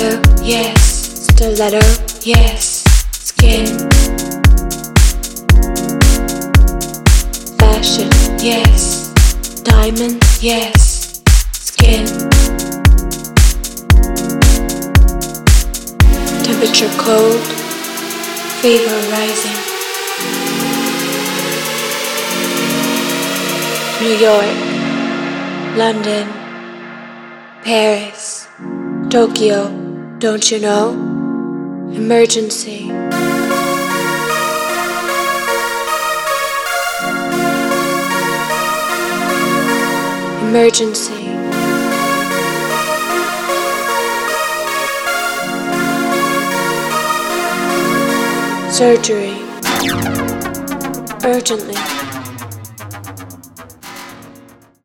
Stiletto, yes. Stiletto, yes. Skin. Fashion, yes. Diamond, yes. Skin. Temperature cold. Fever rising. New York, London, Paris, Tokyo, don't you know? Emergency. Emergency. Surgery. Urgently.